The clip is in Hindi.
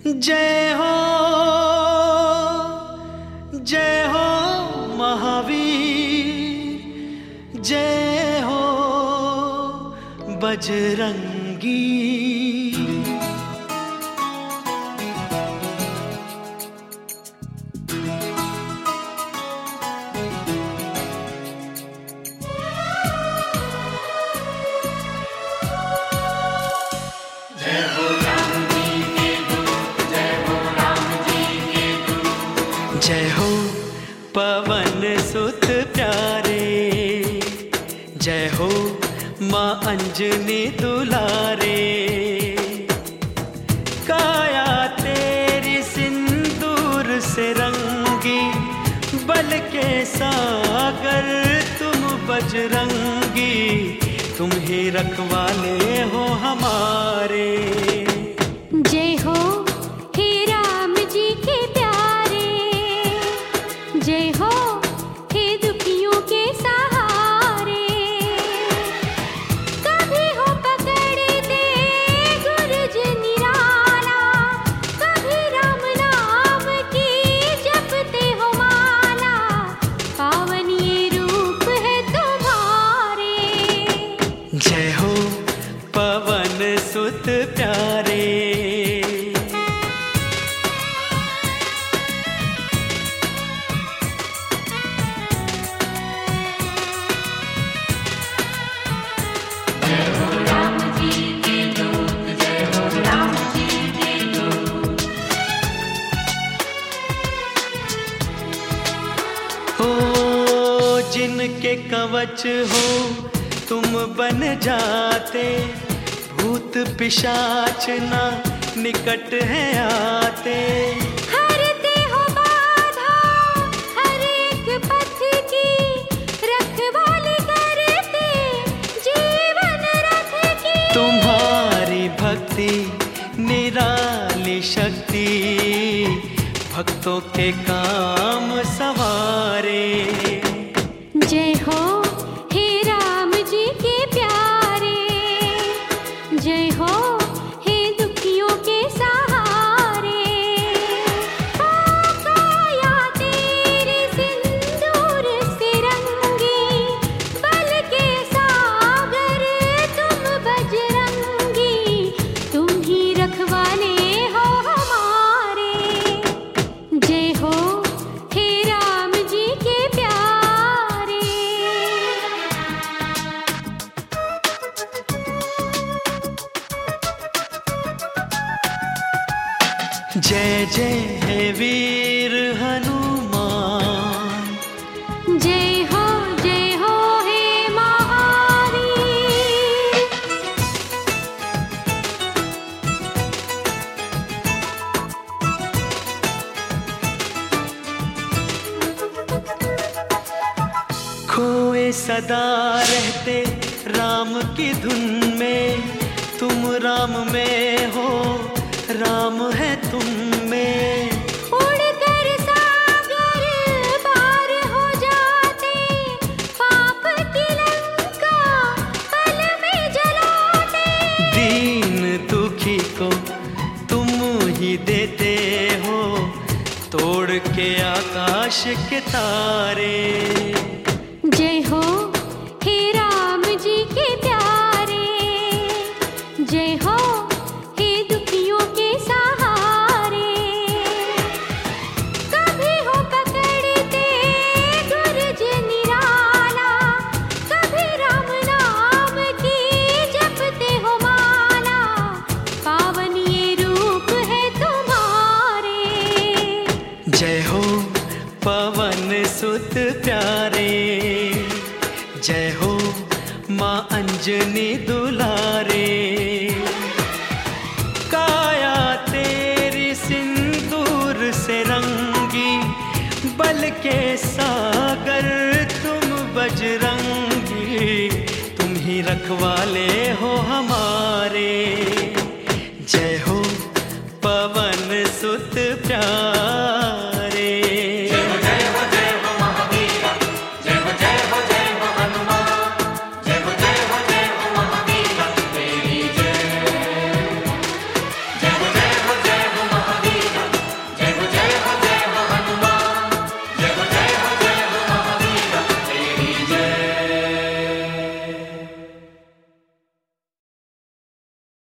जय हो महावीर, जय हो बजरंगी। जय हो पवन सुत प्यारे, जय हो माँ अंजनी दुलारे। काया तेरी सिंदूर से रंगी, बल के सागर तुम बजरंगी। तुम ही रखवाले हो हमारे। जय हो हे राम जी के प्यारे, जय हो हे दुखियों के सहारे। कभी हो पकड़ते गुरज निराला, कभी राम नाम की जपते हो माला। पावन ये रूप है तुम्हारे। जय हो पवन सुत प्यारे। जिनके कवच हो तुम बन जाते, भूत पिशाच ना निकट है आते। हरते हो बाधा हर एक पथ की, रखवाली करते जीवन रथ की। तुम्हारी भक्ति निराली शक्ति, भक्तों के काम सवारे। जय हो हे राम जी के प्यारे, जय हो हे दुखियों के सहारे। काया तेरी सिंदूर से रंगी, बल के सागर तुम बजरंगी। तुम ही रखवाले हो हमारे। जय हो हे राम जी के प्यारे। जय जय हे वीर हनुमान, जय हो हे महावीर। खोए सदा रहते राम की धुन में। तुम राम में हो, राम है तुम में। उड़कर सागर पार हो जाते, पाप की लंका पल में जलाते। दीन दुखी को तुम ही देते हो, तोड़ के आकाश के तारे। जय हो हे राम जी के प्यारे, जय हो हे दुखियों के सहारे। कभी हो पकड़ते गुरज निराला, कभी राम नाम की जपते हो माला। पावन ये रूप है तुम्हारे। जय हो पवन सुत प्यारे, जय हो माँ अंजनी दुलारे।